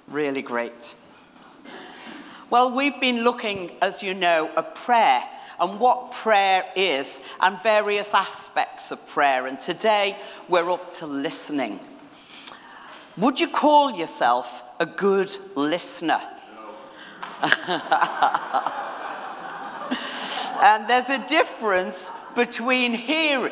Really great. Well, we've been looking, as you know, at prayer and what prayer is and various aspects of prayer. And today we're up to listening. Would you call yourself a good listener? And there's a difference between hearing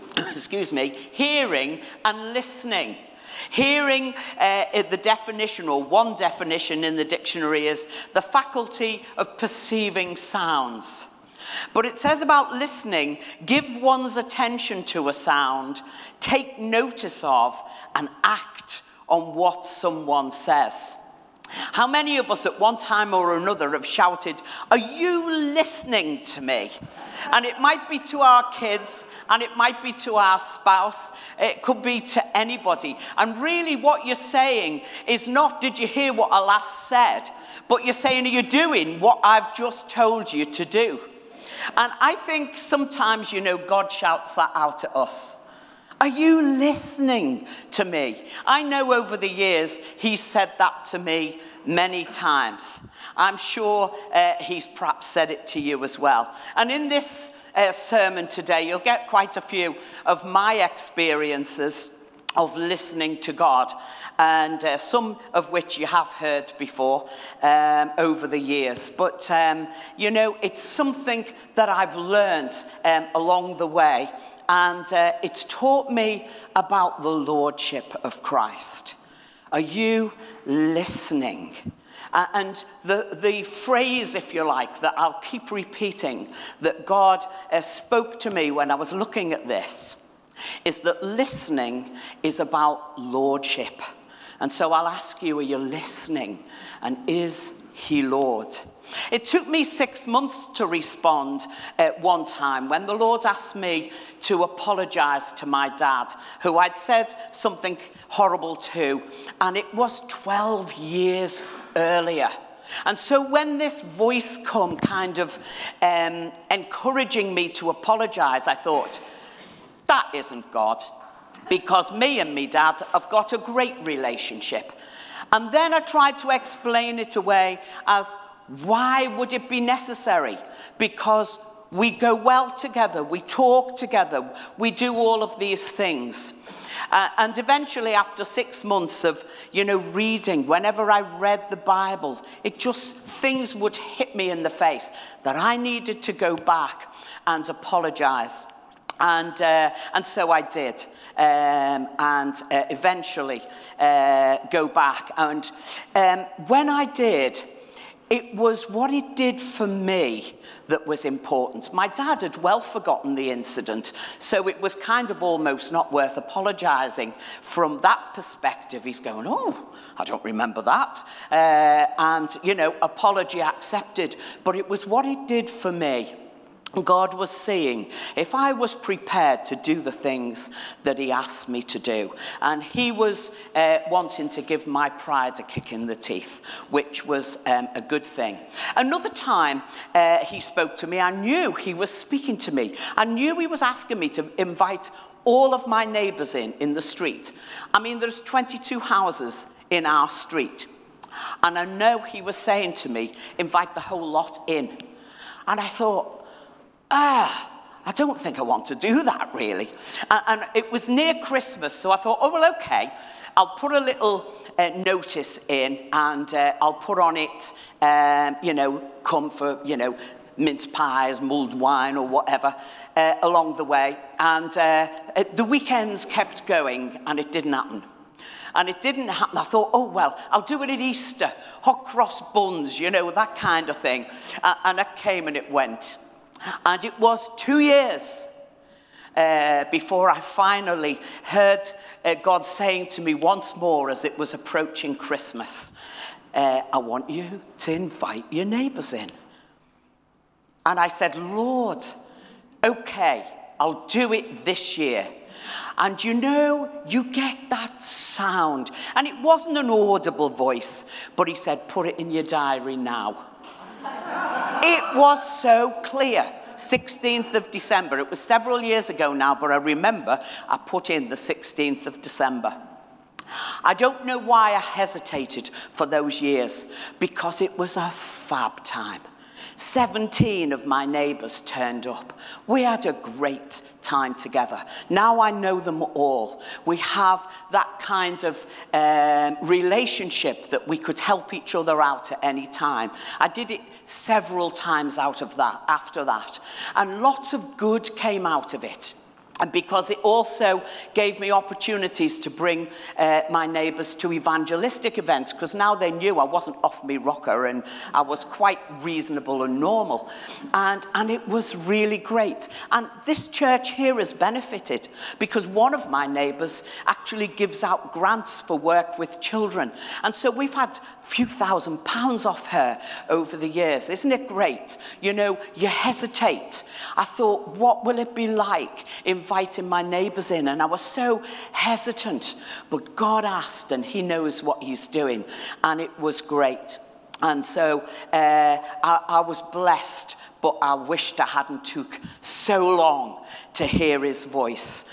and listening. Hearing, the definition, or one definition in the dictionary, is the faculty of perceiving sounds. But it says about listening, give one's attention to a sound, take notice of, and act on what someone says. How many of us at one time or another have shouted, "Are you listening to me?" And it might be to our kids, and it might be to our spouse, it could be to anybody. And really what you're saying is not, "Did you hear what I last said?" But you're saying, "Are you doing what I've just told you to do?" And I think sometimes, God shouts that out at us. Are you listening to me? I know over the years he's said that to me many times. I'm sure he's perhaps said it to you as well. And in this sermon today, you'll get quite a few of my experiences of listening to God, and some of which you have heard before over the years. But, it's something that I've learned along the way. And it's taught me about the lordship of Christ. Are you listening? And the phrase, if you like, that I'll keep repeating, that God spoke to me when I was looking at this, is that listening is about lordship. And so I'll ask you, are you listening? And is he Lord? It took me 6 months to respond at one time when the Lord asked me to apologize to my dad, who I'd said something horrible to, and it was 12 years earlier. And so when this voice come kind of encouraging me to apologize, I thought, that isn't God, because me and me dad have got a great relationship. And then I tried to explain it away as, why would it be necessary? Because we go well together, we talk together, we do all of these things. And eventually, after 6 months of, reading, whenever I read the Bible, things would hit me in the face that I needed to go back and apologize. And so I did, and eventually go back. And when I did, it was what it did for me that was important. My dad had well forgotten the incident, so it was kind of almost not worth apologizing from that perspective. He's going, "Oh, I don't remember that." And, apology accepted. But it was what it did for me. God was seeing if I was prepared to do the things that he asked me to do. And he was wanting to give my pride a kick in the teeth, which was a good thing. Another time he spoke to me, I knew he was speaking to me. I knew he was asking me to invite all of my neighbors in the street. I mean, there's 22 houses in our street. And I know he was saying to me, invite the whole lot in. And I thought, I don't think I want to do that, really. And it was near Christmas, so I thought, okay, I'll put a little notice in, and I'll put on it, come for, mince pies, mulled wine, or whatever, along the way. And the weekends kept going, and it didn't happen. And it didn't happen. I thought, I'll do it at Easter, hot cross buns, that kind of thing. And it came and it went. And it was 2 years before I finally heard God saying to me once more as it was approaching Christmas, I want you to invite your neighbors in. And I said, Lord, okay, I'll do it this year. And you get that sound. And it wasn't an audible voice, but he said, put it in your diary now. It was so clear. 16th of December. It was several years ago now, but I remember I put in the 16th of December. I don't know why I hesitated for those years, because it was a fab time. 17 of my neighbours turned up. We had a great time together. Now I know them all. We have that kind of relationship that we could help each other out at any time. I did it several times after that. And lots of good came out of it. And because it also gave me opportunities to bring my neighbours to evangelistic events, because now they knew I wasn't off me rocker and I was quite reasonable and normal. And it was really great. And this church here has benefited, because one of my neighbours actually gives out grants for work with children. And so we've had a few £1,000s off her over the years. Isn't it great? You know, you hesitate. I thought, what will it be like inviting my neighbours in? And I was so hesitant. But God asked, and he knows what he's doing. And it was great. And so I was blessed, but I wished I hadn't took so long to hear his voice.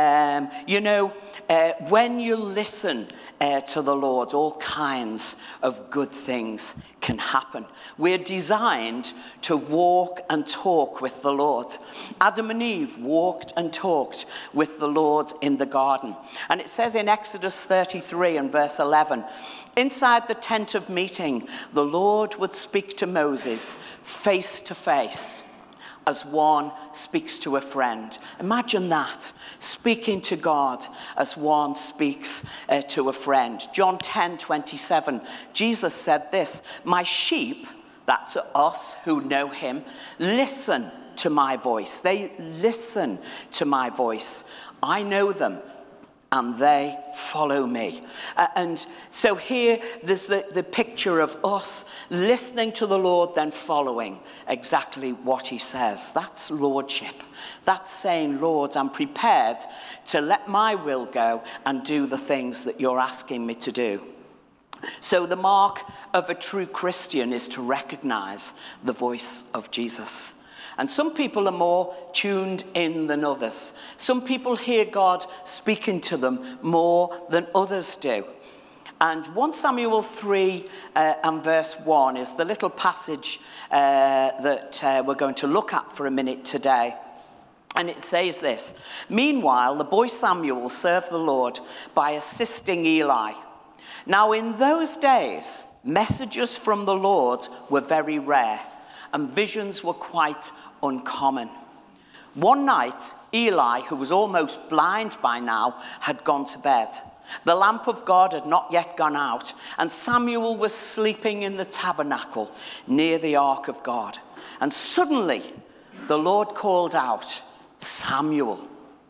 When you listen to the Lord, all kinds of good things can happen. We're designed to walk and talk with the Lord. Adam and Eve walked and talked with the Lord in the garden. And it says in Exodus 33 and verse 11, inside the tent of meeting, the Lord would speak to Moses face to face, as one speaks to a friend. Imagine that, speaking to God as one speaks to a friend. John 10:27, Jesus said this, my sheep, that's us who know him, listen to my voice. They listen to my voice. I know them, and they follow me. And so here, there's the picture of us listening to the Lord, then following exactly what he says. That's lordship. That's saying, Lord, I'm prepared to let my will go and do the things that you're asking me to do. So the mark of a true Christian is to recognize the voice of Jesus. And some people are more tuned in than others. Some people hear God speaking to them more than others do. And 1 Samuel 3 and verse 1 is the little passage that we're going to look at for a minute today. And it says this, meanwhile, the boy Samuel served the Lord by assisting Eli. Now in those days, messages from the Lord were very rare, and visions were quite uncommon. One night, Eli, who was almost blind by now, had gone to bed. The lamp of God had not yet gone out, and Samuel was sleeping in the tabernacle near the ark of God. And suddenly, the Lord called out, Samuel.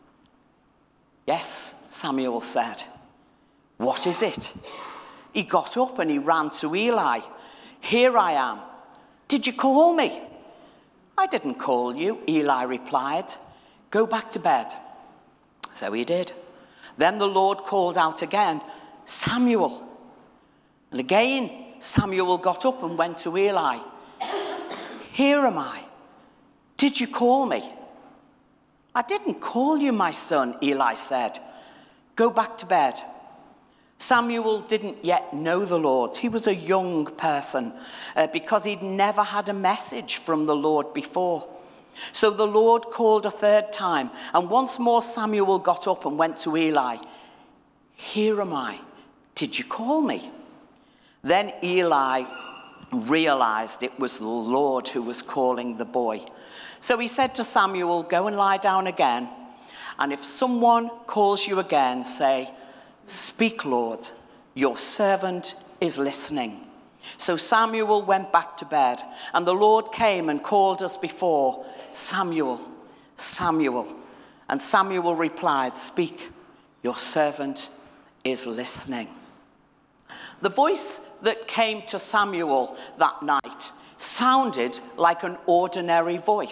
Yes, Samuel said. What is it? He got up and he ran to Eli. Here I am. Did you call me? I didn't call you, Eli replied. Go back to bed. So he did. Then the Lord called out again, Samuel. And again, Samuel got up and went to Eli. Here am I. Did you call me? I didn't call you, my son, Eli said. Go back to bed. Samuel didn't yet know the Lord. He was a young person because he'd never had a message from the Lord before. So the Lord called a third time, and once more Samuel got up and went to Eli. Here am I. Did you call me? Then Eli realized it was the Lord who was calling the boy. So he said to Samuel, go and lie down again, and if someone calls you again, say, speak, Lord, your servant is listening. So Samuel went back to bed, and the Lord came and called as before, Samuel, Samuel. And Samuel replied, speak, your servant is listening. The voice that came to Samuel that night sounded like an ordinary voice.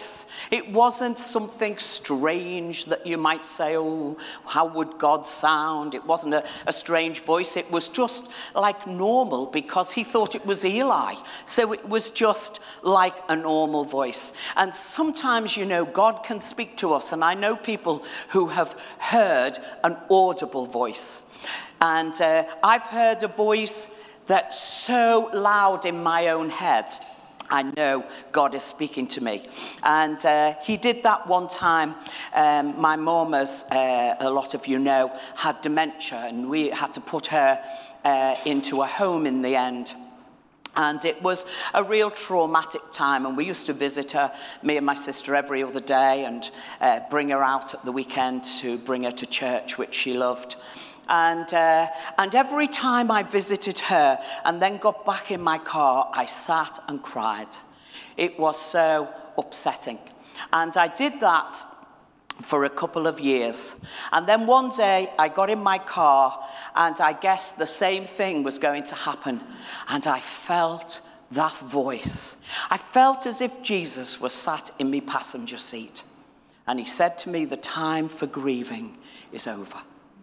It wasn't something strange that you might say, oh, how would God sound? It wasn't a strange voice. It was just like normal because he thought it was Eli. So it was just like a normal voice. And sometimes, God can speak to us. And I know people who have heard an audible voice. And I've heard a voice that's so loud in my own head, I know God is speaking to me. And he did that one time. My mum, as a lot of you know, had dementia, and we had to put her into a home in the end. And it was a real traumatic time, and we used to visit her, me and my sister, every other day, and bring her out at the weekend to bring her to church, which she loved. And every time I visited her and then got back in my car, I sat and cried. It was so upsetting. And I did that for a couple of years. And then one day I got in my car, and I guessed the same thing was going to happen. And I felt that voice. I felt as if Jesus was sat in my passenger seat. And he said to me, the time for grieving is over.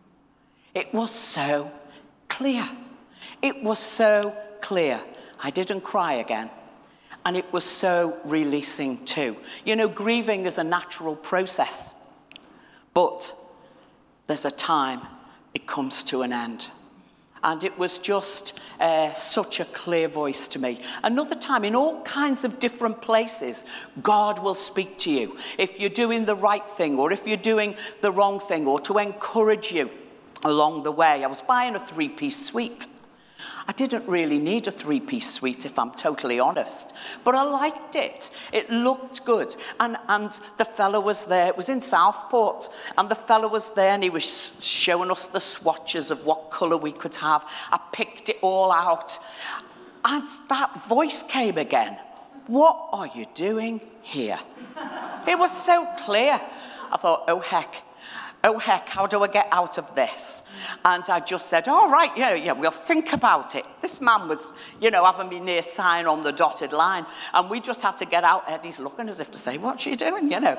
It was so clear. It was so clear. I didn't cry again. And it was so releasing too. Grieving is a natural process. But there's a time it comes to an end. And it was just such a clear voice to me. Another time, in all kinds of different places, God will speak to you. If you're doing the right thing, or if you're doing the wrong thing, or to encourage you along the way. I was buying a 3-piece suite. I didn't really need a 3-piece suite, if I'm totally honest. But I liked it. It looked good. And the fellow was there. It was in Southport. And the fellow was there, and he was showing us the swatches of what colour we could have. I picked it all out. And that voice came again. What are you doing here? It was so clear. I thought, oh, heck, how do I get out of this? And I just said, all right, yeah, we'll think about it. This man was, having me near sign on the dotted line. And we just had to get out. Eddie's looking as if to say, what's she doing, But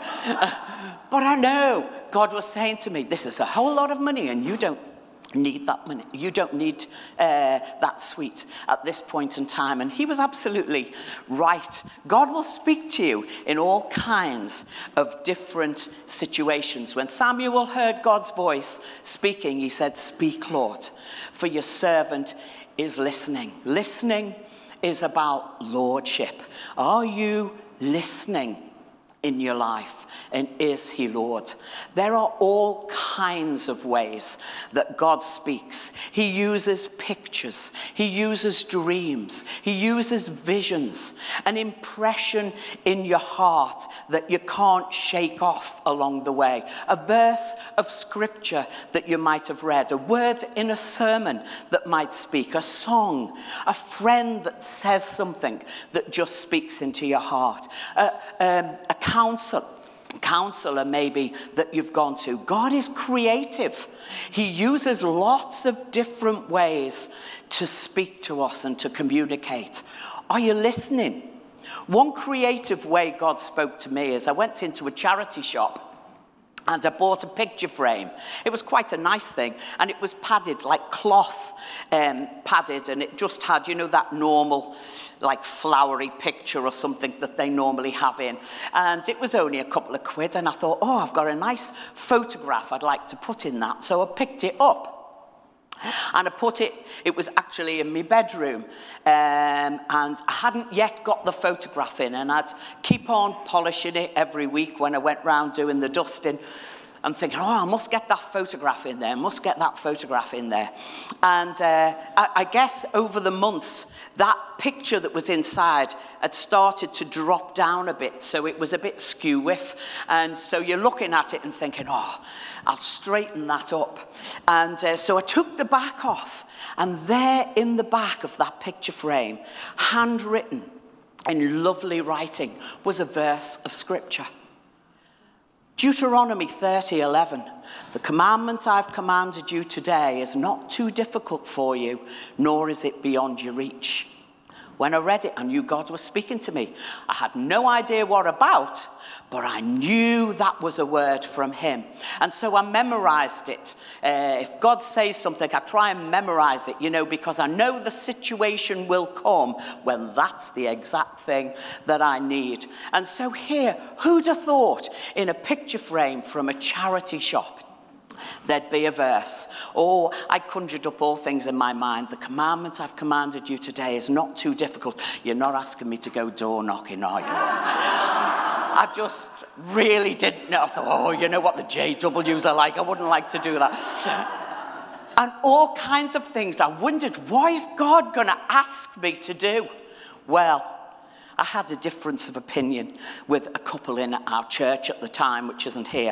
I know God was saying to me, this is a whole lot of money, and you don't need that money. You don't need that suite at this point in time. And he was absolutely right. God will speak to you in all kinds of different situations. When Samuel heard God's voice speaking, he said, speak, Lord, for your servant is listening. Listening is about lordship. Are you listening in your life? And is he Lord? There are all kinds of ways that God speaks. He uses pictures. He uses dreams. He uses visions. An impression in your heart that you can't shake off along the way. A verse of scripture that you might have read. A word in a sermon that might speak. A song. A friend that says something that just speaks into your heart. A counselor maybe that you've gone to. God is creative. He uses lots of different ways to speak to us and to communicate. Are you listening? One creative way God spoke to me is I went into a charity shop and I bought a picture frame. It was quite a nice thing, and it was padded, like cloth padded, and it just had, that normal, like flowery picture or something that they normally have in. And it was only a couple of quid, and I thought, oh, I've got a nice photograph I'd like to put in that. So I picked it up. And I put it was actually in my bedroom, and I hadn't yet got the photograph in, and I'd keep on polishing it every week when I went round doing the dusting. I'm thinking, I must get that photograph in there, And I guess over the months, that picture that was inside had started to drop down a bit, so it was a bit skew-whiff. And so you're looking at it and thinking, I'll straighten that up. And so I took the back off, and there in the back of that picture frame, handwritten in lovely writing, was a verse of scripture. Deuteronomy 30:11, the commandment I've commanded you today is not too difficult for you, nor is it beyond your reach. When I read it, I knew God was speaking to me. I had no idea what about, but I knew that was a word from him. And so I memorized it. If God says something, I try and memorize it, because I know the situation will come when that's the exact thing that I need. And so here, who'd have thought in a picture frame from a charity shop, there'd be a verse. Oh, I conjured up all things in my mind. The commandment I've commanded you today is not too difficult. You're not asking me to go door knocking, are you? I just really didn't know. I thought, you know what the JWs are like. I wouldn't like to do that. And all kinds of things. I wondered, what is God going to ask me to do? Well, I had a difference of opinion with a couple in our church at the time, which isn't here.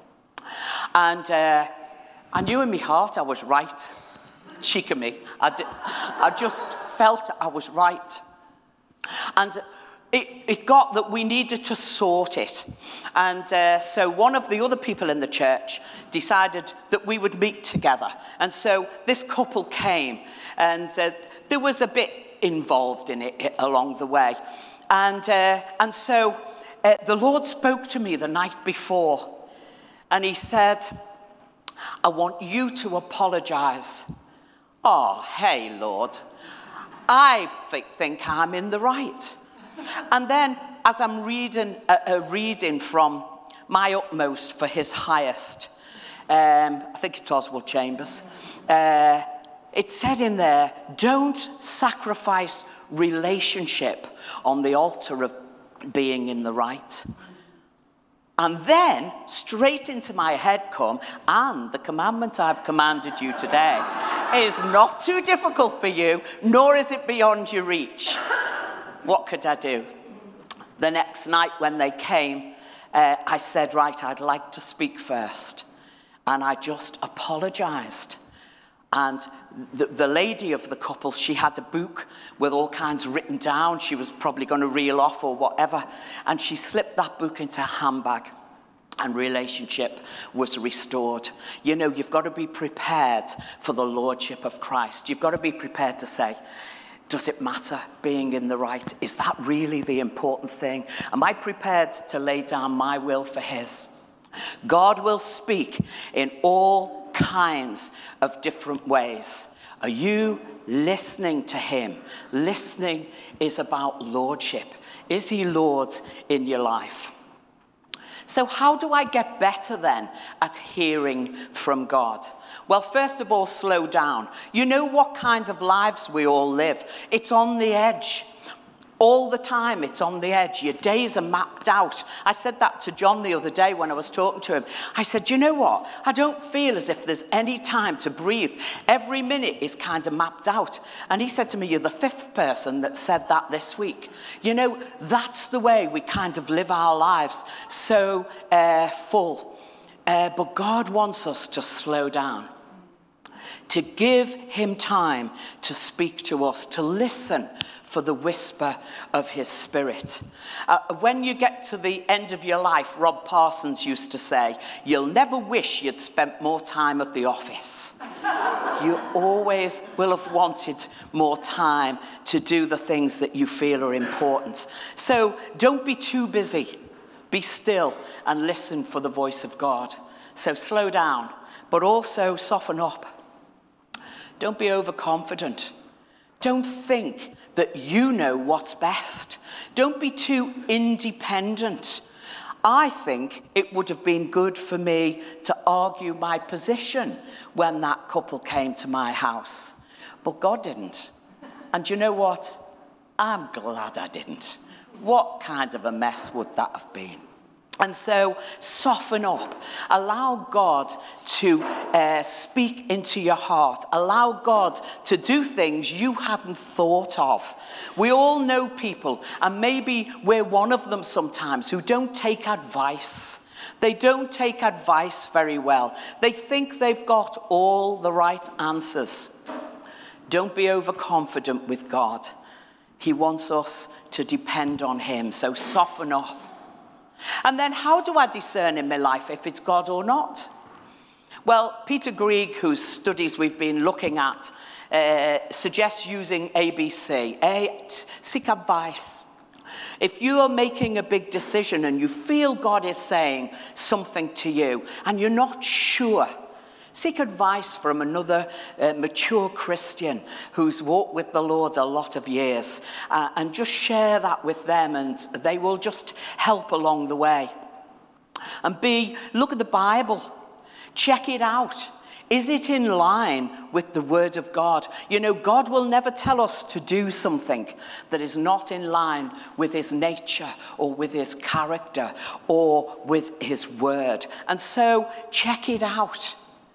And I knew in my heart I was right. Cheek of me. I just felt I was right. And it got that we needed to sort it. And so one of the other people in the church decided that we would meet together. And so this couple came, and there was a bit involved in it along the way. And so the Lord spoke to me the night before. And he said, I want you to apologize. Oh, hey, Lord, I think I'm in the right. And then as I'm reading a reading from My Utmost for His Highest, I think it's Oswald Chambers, it said in there, don't sacrifice relationship on the altar of being in the right. And then, straight into my head come, and the commandment I've commanded you today is not too difficult for you, nor is it beyond your reach. What could I do? The next night when they came, I said, right, I'd like to speak first. And I just apologized. And the lady of the couple, she had a book with all kinds written down. She was probably going to reel off or whatever. And she slipped that book into her handbag. And relationship was restored. You've got to be prepared for the lordship of Christ. You've got to be prepared to say, does it matter being in the right? Is that really the important thing? Am I prepared to lay down my will for his? God will speak in all kinds of different ways. Are you listening to him? Listening is about lordship. Is he Lord in your life? So how do I get better then at hearing from God? Well, first of all, slow down. You know what kinds of lives we all live. It's on the edge. All the time, it's on the edge. Your days are mapped out. I said that to John the other day when I was talking to him. I said, you know what? I don't feel as if there's any time to breathe. Every minute is kind of mapped out. And he said to me, you're the fifth person that said that this week. That's the way we kind of live our lives, so full. But God wants us to slow down, to give him time to speak to us, to listen for the whisper of his spirit. When you get to the end of your life, Rob Parsons used to say, you'll never wish you'd spent more time at the office. You always will have wanted more time to do the things that you feel are important. So don't be too busy. Be still and listen for the voice of God. So slow down, but also soften up. Don't be overconfident. Don't think that you know what's best. Don't be too independent. I think it would have been good for me to argue my position when that couple came to my house. But God didn't. And you know what? I'm glad I didn't. What kind of a mess would that have been? And so soften up. Allow God to speak into your heart. Allow God to do things you hadn't thought of. We all know people, and maybe we're one of them sometimes, who don't take advice. They don't take advice very well. They think they've got all the right answers. Don't be overconfident with God. He wants us to depend on him, so soften up. And then how do I discern in my life if it's God or not? Well, Peter Greig, whose studies we've been looking at, suggests using ABC. Seek advice. If you are making a big decision and you feel God is saying something to you and you're not sure, seek advice from another mature Christian who's walked with the Lord a lot of years, and just share that with them, and they will just help along the way. And B, look at the Bible. Check it out. Is it in line with the Word of God? You know, God will never tell us to do something that is not in line with his nature or with his character or with his Word. And so check it out.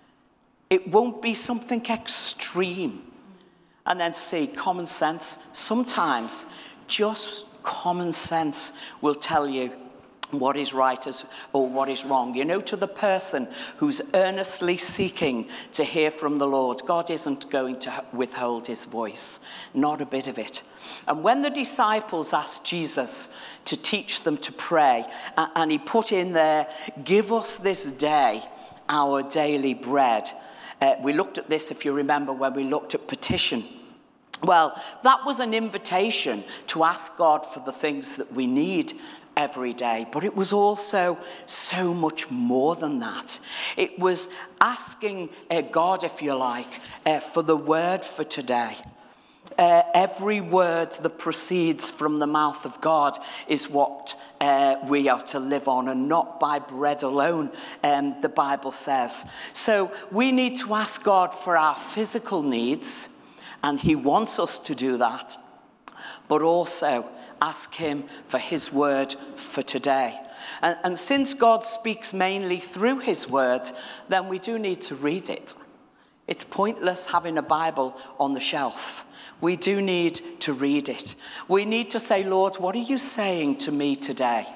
It won't be something extreme. And then see, common sense. Sometimes just common sense will tell you what is right or what is wrong. You know, to the person who's earnestly seeking to hear from the Lord, God isn't going to withhold his voice, not a bit of it. And when the disciples asked Jesus to teach them to pray, and he put in there, give us this day our daily bread. We looked at this, if you remember, when we looked at petition. Well, that was an invitation to ask God for the things that we need every day, but it was also so much more than that. It was asking God, if you like, for the word for today. Every word that proceeds from the mouth of God is what we are to live on, and not by bread alone, the Bible says. So we need to ask God for our physical needs, and he wants us to do that, but also ask him for his word for today. And since God speaks mainly through his word, then we do need to read it. It's pointless having a Bible on the shelf. We do need to read it. We need to say, Lord, what are you saying to me today?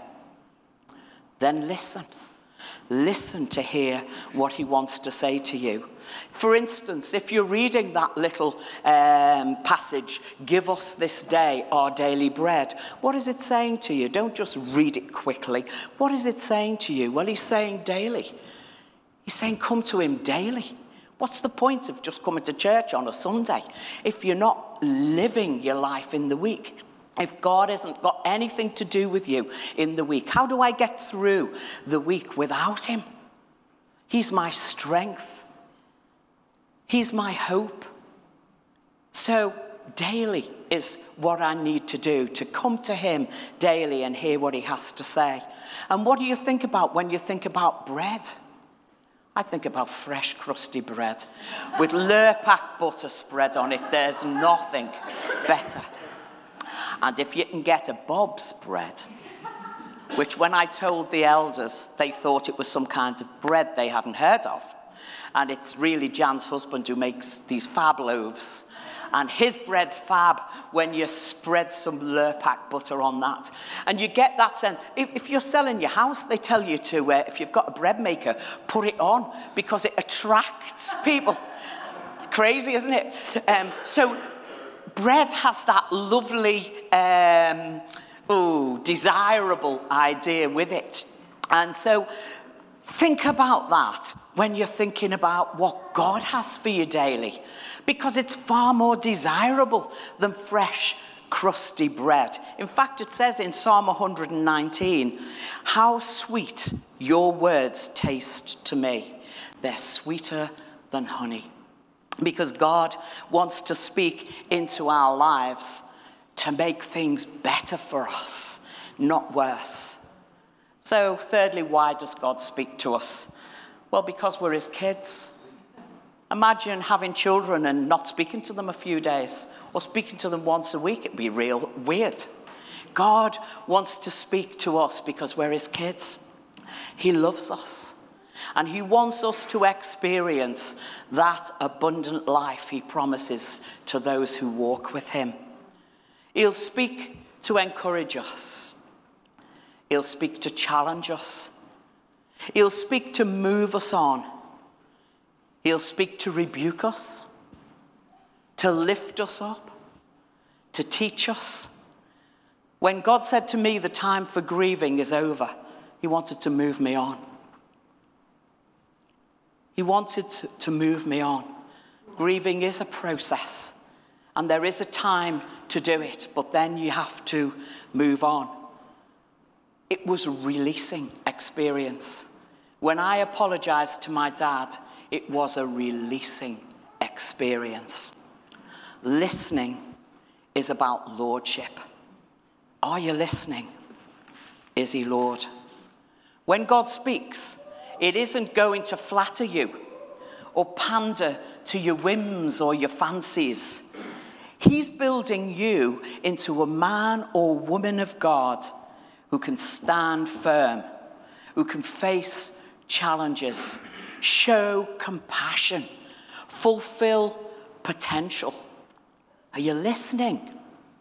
Then listen. Listen to hear what he wants to say to you. For instance, if you're reading that little passage, give us this day our daily bread, what is it saying to you? Don't just read it quickly. What is it saying to you? Well, he's saying daily. He's saying come to him daily. What's the point of just coming to church on a Sunday if you're not living your life in the week? If God hasn't got anything to do with you in the week, how do I get through the week without him? He's my strength. He's my hope. So daily is what I need to do, to come to him daily and hear what he has to say. And what do you think about when you think about bread? I think about fresh, crusty bread with Lurpak butter spread on it. There's nothing better. And if you can get a Bob's bread, which when I told the elders, they thought it was some kind of bread they hadn't heard of. And it's really Jan's husband who makes these fab loaves. And his bread's fab when you spread some Lurpak butter on that. And you get that sense. If you're selling your house, they tell you to, if you've got a bread maker, put it on because it attracts people. It's crazy, isn't it? So bread has that lovely, desirable idea with it. And so think about that when you're thinking about what God has for you daily, because it's far more desirable than fresh, crusty bread. In fact, it says in Psalm 119, how sweet your words taste to me. They're sweeter than honey. Because God wants to speak into our lives to make things better for us, not worse. So thirdly, why does God speak to us? Well, because we're his kids. Imagine having children and not speaking to them a few days, or speaking to them once a week. It'd be real weird. God wants to speak to us because we're his kids. He loves us. And he wants us to experience that abundant life he promises to those who walk with him. He'll speak to encourage us. He'll speak to challenge us. He'll speak to move us on. He'll speak to rebuke us, to lift us up, to teach us. When God said to me, the time for grieving is over, he wanted to move me on. He wanted to move me on. Grieving is a process, and there is a time to do it, but then you have to move on. It was a releasing experience. When I apologized to my dad, it was a releasing experience. Listening is about lordship. Are you listening? Is he Lord? When God speaks, it isn't going to flatter you or pander to your whims or your fancies. He's building you into a man or woman of God who can stand firm, who can face challenges, show compassion, fulfill potential. Are you listening?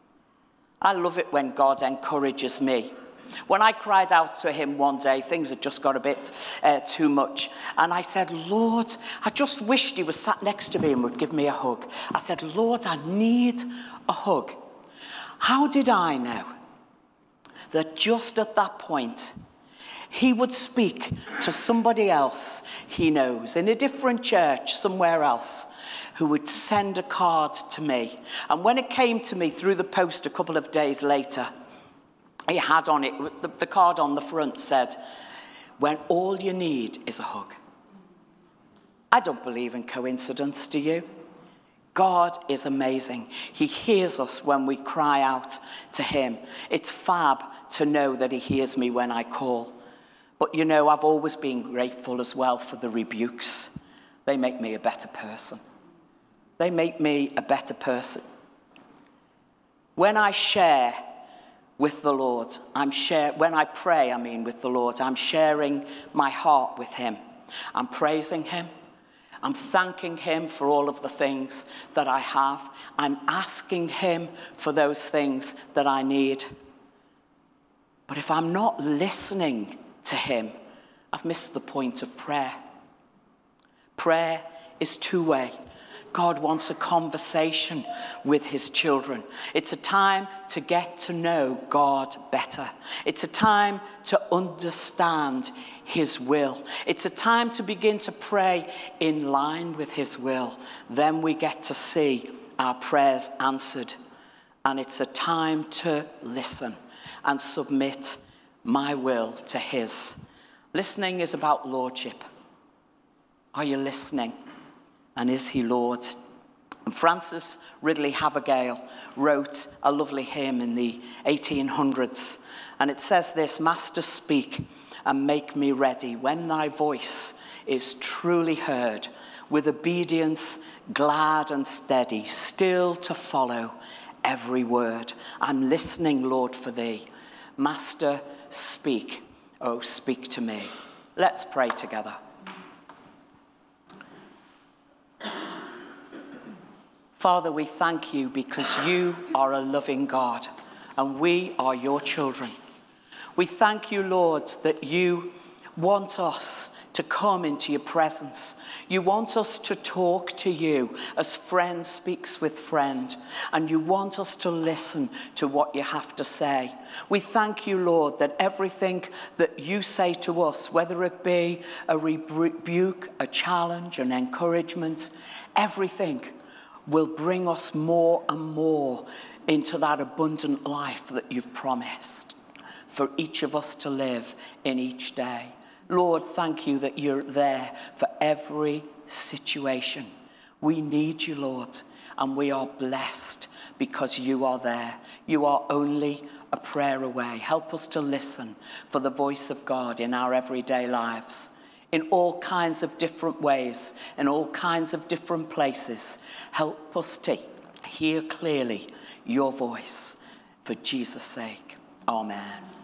I love it when God encourages me. When I cried out to him one day, things had just got a bit too much. And I said, Lord, I just wished he was sat next to me and would give me a hug. I said, Lord, I need a hug. How did I know that just at that point, he would speak to somebody else he knows in a different church somewhere else, who would send a card to me? And when it came to me through the post a couple of days later, he had on it, the card on the front said, when all you need is a hug. I don't believe in coincidence, do you? God is amazing. He hears us when we cry out to him. It's fab to know that he hears me when I call. But you know, I've always been grateful as well for the rebukes. They make me a better person. They make me a better person. When I share with the Lord, when I pray, with the Lord, I'm sharing my heart with him. I'm praising him. I'm thanking him for all of the things that I have. I'm asking him for those things that I need. But if I'm not listening to him, I've missed the point of prayer. Prayer is two-way. God wants a conversation with his children. It's a time to get to know God better. It's a time to understand his will. It's a time to begin to pray in line with his will. Then we get to see our prayers answered. And it's a time to listen and submit my will to his. Listening is about lordship. Are you listening? And is he Lord? And Francis Ridley Havergal wrote a lovely hymn in the 1800s. And it says this, Master, speak and make me ready when thy voice is truly heard, with obedience glad and steady, still to follow every word. I'm listening, Lord, for thee. Master, speak. Oh, speak to me. Let's pray together. Father, we thank you because you are a loving God and we are your children. We thank you, Lord, that you want us to come into your presence. You want us to talk to you as friend speaks with friend, and you want us to listen to what you have to say. We thank you, Lord, that everything that you say to us, whether it be a rebuke, a challenge, an encouragement, everything will bring us more and more into that abundant life that you've promised for each of us to live in each day. Lord, thank you that you're there for every situation. We need you, Lord, and we are blessed because you are there. You are only a prayer away. Help us to listen for the voice of God in our everyday lives, in all kinds of different ways, in all kinds of different places. Help us to hear clearly your voice. For Jesus' sake, amen.